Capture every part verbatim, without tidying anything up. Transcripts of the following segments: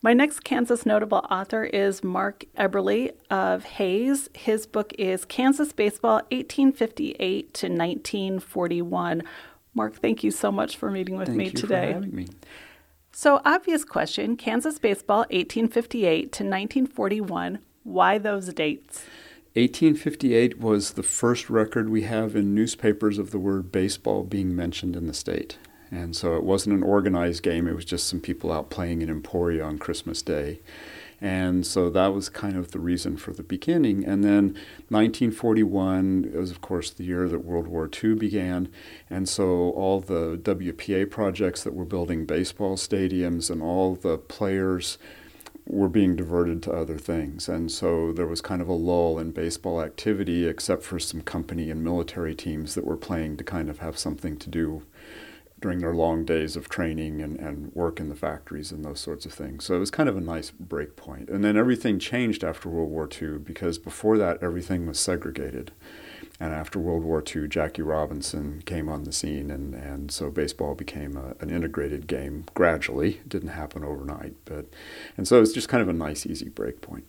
My next Kansas notable author is Mark Eberly of Hays. His book is Kansas Baseball, eighteen fifty-eight to nineteen forty-one. Mark, thank you so much for meeting with Thank me you today. for having me. So, obvious question, Kansas Baseball, eighteen fifty-eight to nineteen forty-one. Why those dates? eighteen fifty-eight was the first record we have in newspapers of the word baseball being mentioned in the state. And so it wasn't an organized game. It was just some people out playing in Emporia on Christmas Day. And so that was kind of the reason for the beginning. And then nineteen forty-one was, of course, the year that World War Two began. And so all the W P A projects that were building baseball stadiums and all the players were being diverted to other things. And so there was kind of a lull in baseball activity, except for some company and military teams that were playing to kind of have something to do during their long days of training and, and work in the factories and those sorts of things. So it was kind of a nice break point. And then everything changed after World War Two, because before that, everything was segregated. And after World War Two, Jackie Robinson came on the scene, and, and so baseball became a, an integrated game gradually. It didn't happen overnight. but And so it was just kind of a nice, easy break point.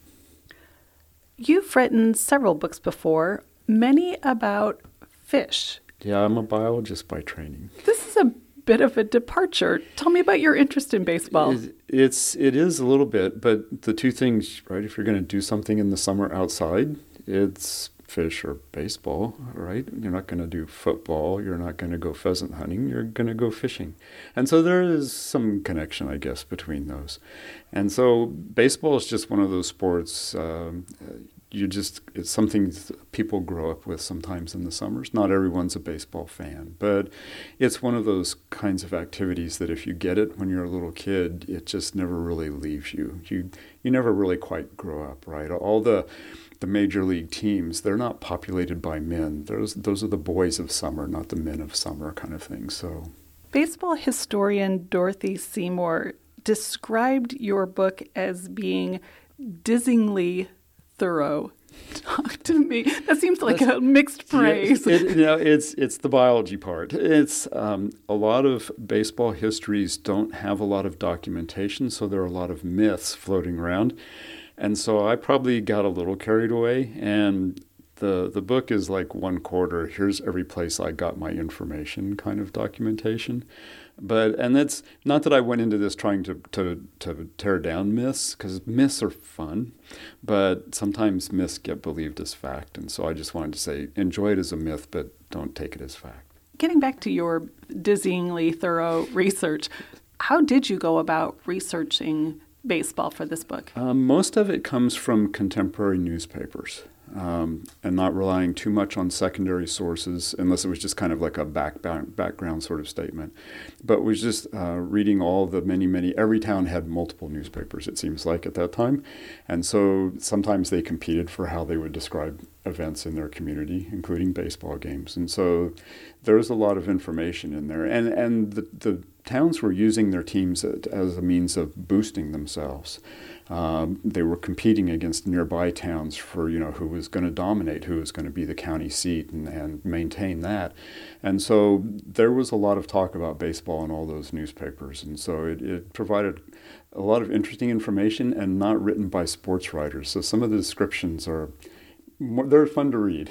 You've written several books before, many about fish. Yeah, I'm a biologist by training. This is a bit of a departure. Tell me about your interest in baseball. It, it's it is a little bit, but the two things, right? If you're going to do something in the summer outside, it's fish or baseball, right? You're not going to do football. You're not going to go pheasant hunting. You're going to go fishing. And so there is some connection, I guess, between those. And so baseball is just one of those sports. Um, You just, it's something people grow up with sometimes in the summers. Not everyone's a baseball fan, but it's one of those kinds of activities that if you get it when you're a little kid, it just never really leaves you. You you never really quite grow up, right? All the the major league teams, they're not populated by men. Those those are the boys of summer, not the men of summer kind of thing. So, baseball historian Dorothy Seymour described your book as being dizzyingly thorough. Talk to me. That seems like That's, a mixed praise. Yeah, it, you know, it's it's the biology part. It's um, a lot of baseball histories don't have a lot of documentation, so there are a lot of myths floating around, and so I probably got a little carried away. And the the book is like one quarter. Here's every place I got my information, kind of documentation. But and that's not that I went into this trying to to, to tear down myths, because myths are fun, but sometimes myths get believed as fact. And so I just wanted to say, enjoy it as a myth, but don't take it as fact. Getting back to your dizzyingly thorough research, how did you go about researching baseball for this book? Um, most of it comes from contemporary newspapers. Um, and not relying too much on secondary sources, unless it was just kind of like a back, back background sort of statement. But was just uh, reading all the many, many, every town had multiple newspapers, it seems like, at that time. And so sometimes they competed for how they would describe events in their community, including baseball games. And so there was a lot of information in there. And, and the, the towns were using their teams as a means of boosting themselves. Um, they were competing against nearby towns for, you know, who was going to dominate, who was going to be the county seat and, and maintain that. And so there was a lot of talk about baseball in all those newspapers. And so it, it provided a lot of interesting information and not written by sports writers. So some of the descriptions are, more, they're fun to read.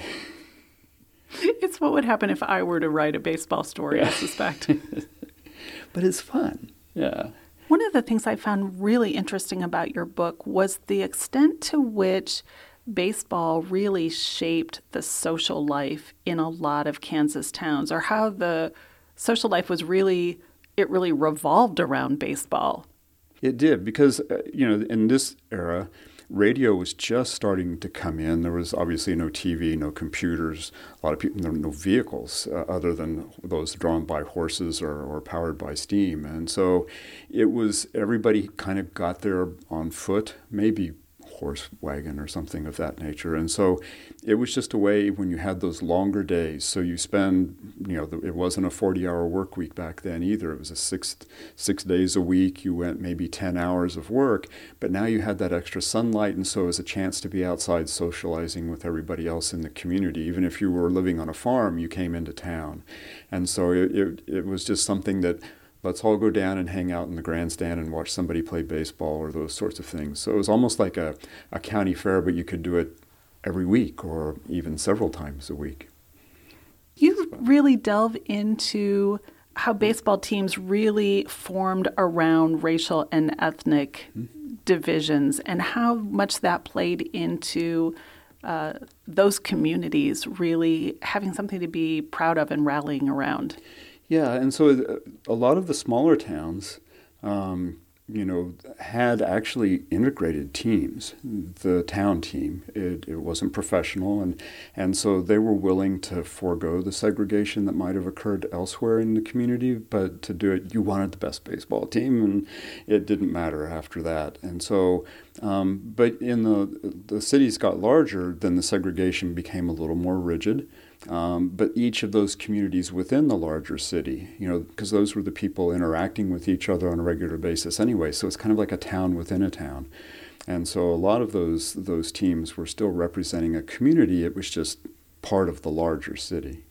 It's what would happen if I were to write a baseball story, yeah. I suspect. But it's fun, yeah. One of the things I found really interesting about your book was the extent to which baseball really shaped the social life in a lot of Kansas towns, or how the social life was really, it really revolved around baseball. It did, because, uh, you know, in this era, radio was just starting to come in. There was obviously no T V, no computers, a lot of people, there were no vehicles uh, other than those drawn by horses or, or powered by steam. And so it was, everybody kind of got there on foot, maybe horse wagon or something of that nature. And so it was just a way when you had those longer days. So you spend, you know, it wasn't a forty-hour work week back then either. It was a six six days a week. You went maybe ten hours of work, but now you had that extra sunlight, and so it was a chance to be outside socializing with everybody else in the community. Even if you were living on a farm, you came into town. And so it, it, it was just something that let's all go down and hang out in the grandstand and watch somebody play baseball or those sorts of things. So it was almost like a, a county fair, but you could do it every week or even several times a week. You really delve into how baseball teams really formed around racial and ethnic mm-hmm. divisions and how much that played into uh, those communities really having something to be proud of and rallying around. Yeah, and so a lot of the smaller towns, um, you know, had actually integrated teams. The town team, it, it wasn't professional, and and so they were willing to forego the segregation that might have occurred elsewhere in the community, but to do it, you wanted the best baseball team, and it didn't matter after that. And so, um, but in the the cities got larger, then the segregation became a little more rigid. Um, but each of those communities within the larger city, you know, because those were the people interacting with each other on a regular basis anyway, so it's kind of like a town within a town. And so a lot of those those teams were still representing a community. It was just part of the larger city.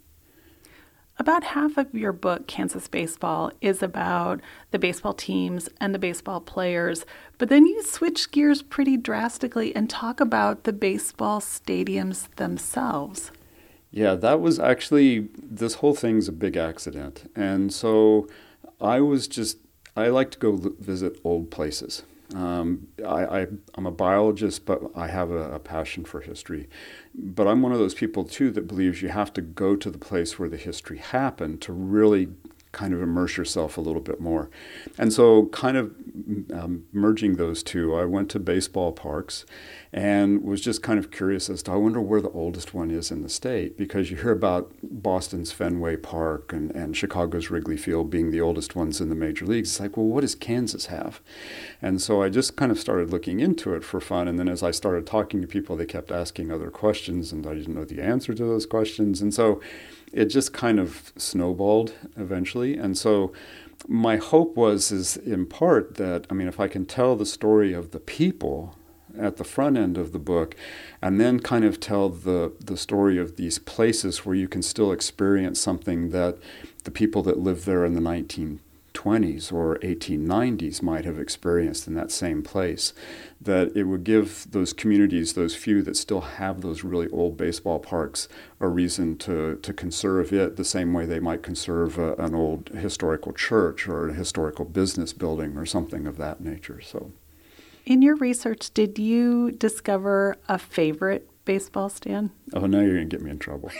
About half of your book, Kansas Baseball, is about the baseball teams and the baseball players, but then you switch gears pretty drastically and talk about the baseball stadiums themselves. Yeah, that was actually, this whole thing's a big accident. And so I was just, I like to go visit old places. Um, I, I, I'm a biologist, but I have a, a passion for history. But I'm one of those people, too, that believes you have to go to the place where the history happened to really kind of immerse yourself a little bit more. And so kind of um, merging those two, I went to baseball parks and was just kind of curious as to, I wonder where the oldest one is in the state, because you hear about Boston's Fenway Park and, and Chicago's Wrigley Field being the oldest ones in the major leagues. It's like, well, what does Kansas have? And so I just kind of started looking into it for fun. And then as I started talking to people, they kept asking other questions, and I didn't know the answer to those questions. And so it just kind of snowballed eventually. And so my hope was, is in part that, I mean, if I can tell the story of the people at the front end of the book, and then kind of tell the, the story of these places where you can still experience something that the people that lived there in the nineteen twenties or eighteen nineties might have experienced in that same place, that it would give those communities, those few that still have those really old baseball parks, a reason to, to conserve it the same way they might conserve a, an old historical church or a historical business building or something of that nature. So, in your research, did you discover a favorite baseball stand? Oh, now you're going to get me in trouble.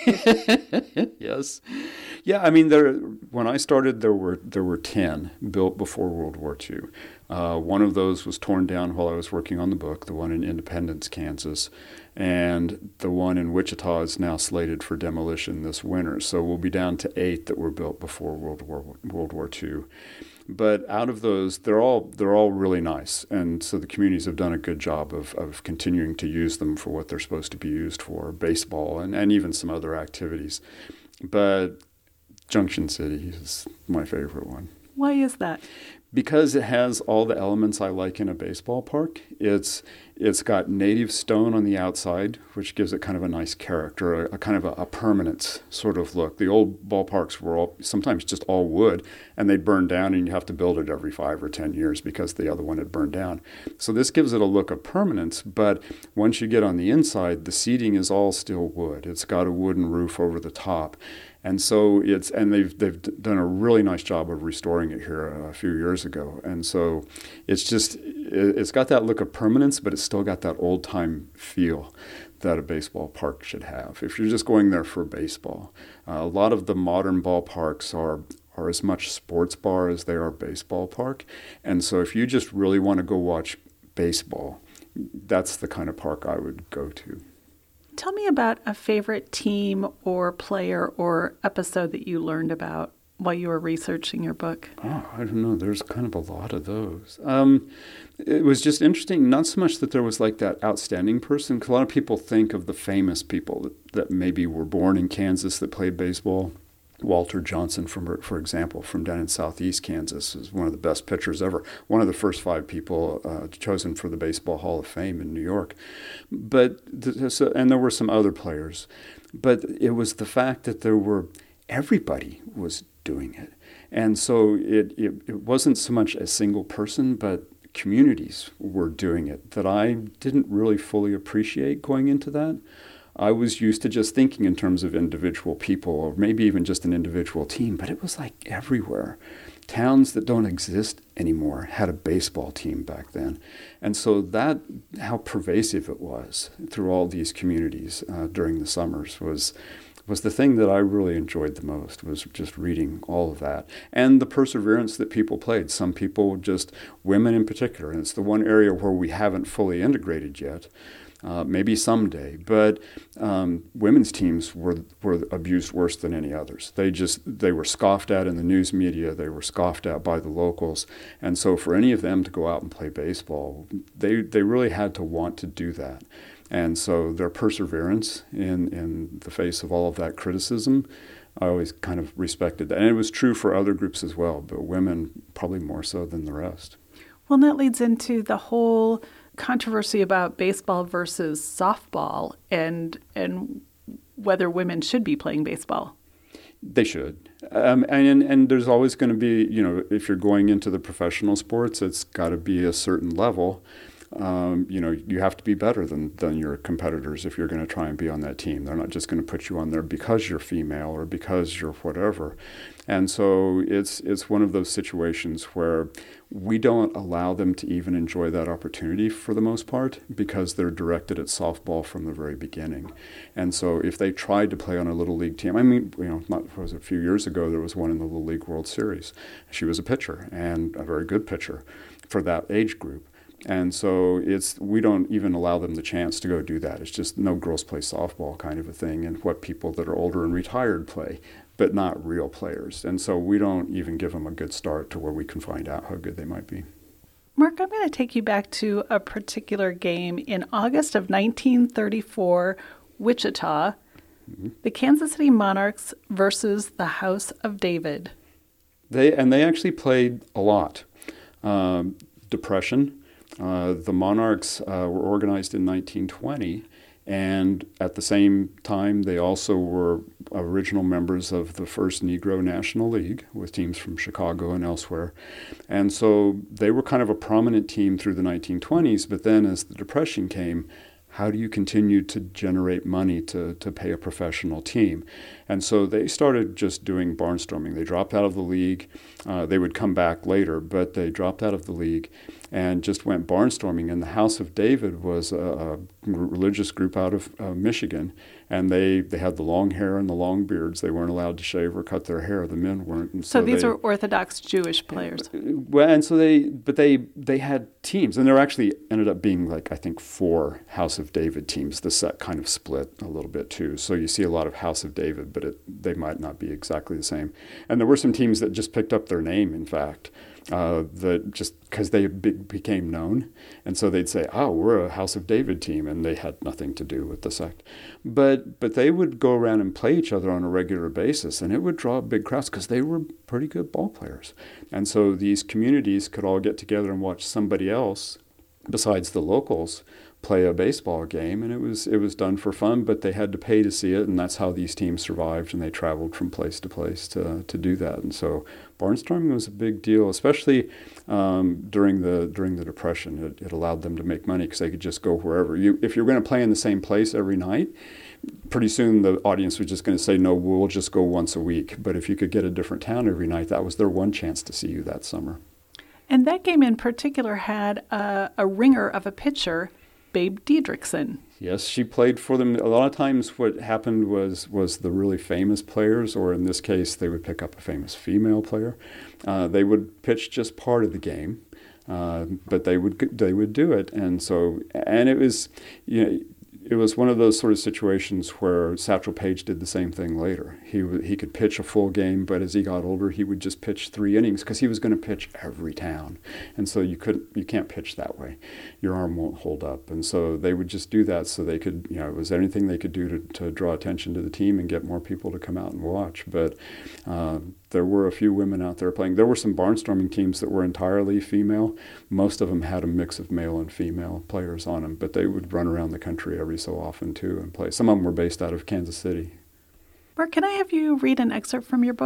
Yes. Yeah, I mean, there. When I started, there were there were ten built before World War Two. Uh, one of those was torn down while I was working on the book, the one in Independence, Kansas. And the one in Wichita is now slated for demolition this winter. So we'll be down to eight that were built before World War World War Two. But out of those, they're all they're all really nice, and so the communities have done a good job of, of continuing to use them for what they're supposed to be used for, baseball and, and even some other activities. But Junction City is my favorite one. Why is that? Because it has all the elements I like in a baseball park. It's it's got native stone on the outside, which gives it kind of a nice character, a, a kind of a, a permanence sort of look. The old ballparks were all, sometimes just all wood, and they'd burn down, and you have to build it every five or ten years because the other one had burned down. So this gives it a look of permanence, but once you get on the inside, the seating is all still wood. It's got a wooden roof over the top. And so it's, and they've they've done a really nice job of restoring it here a few years ago. And so it's just, it's got that look of permanence, but it's still got that old time feel that a baseball park should have. If you're just going there for baseball, uh, a lot of the modern ballparks are are as much sports bar as they are baseball park. And so if you just really want to go watch baseball, that's the kind of park I would go to. Tell me about a favorite team or player or episode that you learned about while you were researching your book. Oh, I don't know. There's kind of a lot of those. Um, it was just interesting, not so much that there was like that outstanding person, because a lot of people think of the famous people that, that maybe were born in Kansas that played baseball. Walter Johnson, from, for example, from down in southeast Kansas, is one of the best pitchers ever. One of the first five people uh, chosen for the Baseball Hall of Fame in New York. But so, and there were some other players, but it was the fact that there were everybody was doing it. And so it, it, it wasn't so much a single person, but communities were doing it that I didn't really fully appreciate going into that. I was used to just thinking in terms of individual people or maybe even just an individual team, but it was like everywhere. Towns that don't exist anymore had a baseball team back then. And so that, how pervasive it was through all these communities uh, during the summers was was the thing that I really enjoyed the most, was just reading all of that. And the perseverance that people played. Some people, just women in particular, and it's the one area where we haven't fully integrated yet. Uh, maybe someday, but um, women's teams were were abused worse than any others. They just they were scoffed at in the news media. They were scoffed at by the locals, and so for any of them to go out and play baseball, they they really had to want to do that. And so their perseverance in in the face of all of that criticism, I always kind of respected that, and it was true for other groups as well, but women probably more so than the rest. Well, and that leads into the whole controversy about baseball versus softball and and whether women should be playing baseball. They should. Um, and, and there's always going to be, you know, if you're going into the professional sports, it's got to be a certain level. Um, you know, you have to be better than, than your competitors if you're going to try and be on that team. They're not just going to put you on there because you're female or because you're whatever. And so it's it's one of those situations where we don't allow them to even enjoy that opportunity for the most part because they're directed at softball from the very beginning. And so if they tried to play on a Little League team, I mean, you know, not, was a few years ago, there was one in the Little League World Series. She was a pitcher and a very good pitcher for that age group. And so it's we don't even allow them the chance to go do that. It's just no girls play softball kind of a thing, and what people that are older and retired play, but not real players. And so we don't even give them a good start to where we can find out how good they might be. Mark, I'm going to take you back to a particular game in August of nineteen thirty-four, Wichita, mm-hmm. the Kansas City Monarchs versus the House of David. They and they actually played a lot. Um, depression. Uh, the Monarchs uh, were organized in nineteen twenty, and at the same time, they also were original members of the first Negro National League with teams from Chicago and elsewhere. And so they were kind of a prominent team through the nineteen twenties, but then as the Depression came, how do you continue to generate money to, to pay a professional team? And so they started just doing barnstorming. They dropped out of the league. Uh, they would come back later, but they dropped out of the league and just went barnstorming. And the House of David was a, a religious group out of uh, Michigan, and they, they had the long hair and the long beards. They weren't allowed to shave or cut their hair. The men weren't. And so, so these they, are Orthodox Jewish players. Well, and so they, but they they had teams, and there actually ended up being like I think four House of David teams. The set kind of split a little bit too. So you see a lot of House of David, but it, they might not be exactly the same. And there were some teams that just picked up their name, in fact. Uh, that just because they be- became known, and so they'd say, "Oh, we're a House of David team," and they had nothing to do with the sect. But but they would go around and play each other on a regular basis, and it would draw big crowds because they were pretty good ball players. And so these communities could all get together and watch somebody else, besides the locals, play a baseball game, and it was it was done for fun, but they had to pay to see it, and that's how these teams survived, and they traveled from place to place to to do that. And so barnstorming was a big deal, especially um, during the during the Depression. It, it allowed them to make money because they could just go wherever. You, if you're going to play in the same place every night, pretty soon the audience was just going to say, no, we'll just go once a week. But if you could get a different town every night, that was their one chance to see you that summer. And that game in particular had a, a ringer of a pitcher, Babe Didrikson. Yes, she played for them. A lot of times what happened was was the really famous players, or in this case, they would pick up a famous female player. Uh, they would pitch just part of the game, uh, but they would they would do it. And so, and it was, you know, it was one of those sort of situations where Satchel Paige did the same thing later. He he could pitch a full game, but as he got older, he would just pitch three innings because he was going to pitch every town, and so you couldn't you can't pitch that way. Your arm won't hold up, and so they would just do that so they could, you know, it was anything they could do to, to draw attention to the team and get more people to come out and watch. But uh, there were a few women out there playing. There were some barnstorming teams that were entirely female. Most of them had a mix of male and female players on them, but they would run around the country every so often too and play. Some of them were based out of Kansas City. Mark, can I have you read an excerpt from your book?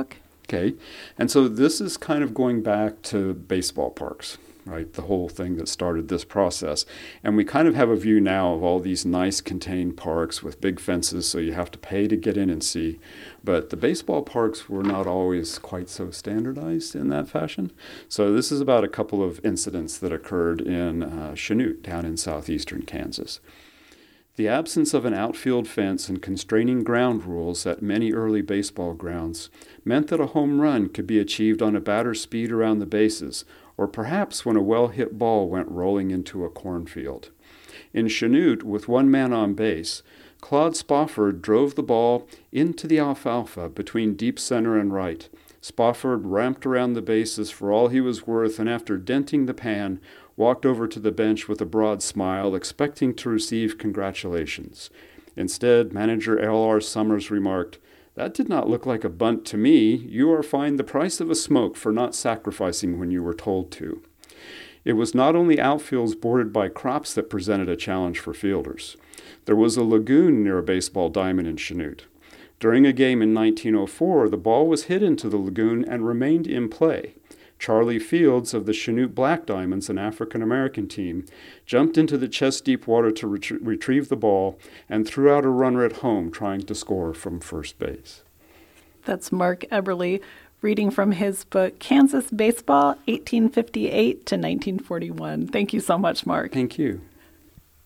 Okay, and so this is kind of going back to baseball parks, right? The whole thing that started this process. And we kind of have a view now of all these nice contained parks with big fences, so you have to pay to get in and see. But the baseball parks were not always quite so standardized in that fashion. So this is about a couple of incidents that occurred in uh, Chanute down in southeastern Kansas. The absence of an outfield fence and constraining ground rules at many early baseball grounds meant that a home run could be achieved on a batter's speed around the bases, or perhaps when a well-hit ball went rolling into a cornfield. In Chanute, with one man on base, Claude Spofford drove the ball into the alfalfa between deep center and right. Spofford ramped around the bases for all he was worth, and after denting the pan, walked over to the bench with a broad smile, expecting to receive congratulations. Instead, manager L R Summers remarked, "That did not look like a bunt to me. You are fined the price of a smoke for not sacrificing when you were told to." It was not only outfields bordered by crops that presented a challenge for fielders. There was a lagoon near a baseball diamond in Chanute. During a game in nineteen oh four, the ball was hit into the lagoon and remained in play. Charlie Fields of the Chanute Black Diamonds, an African-American team, jumped into the chest-deep water to ret- retrieve the ball and threw out a runner at home trying to score from first base. That's Mark Eberly reading from his book, Kansas Baseball, eighteen fifty-eight to nineteen forty-one. Thank you so much, Mark. Thank you.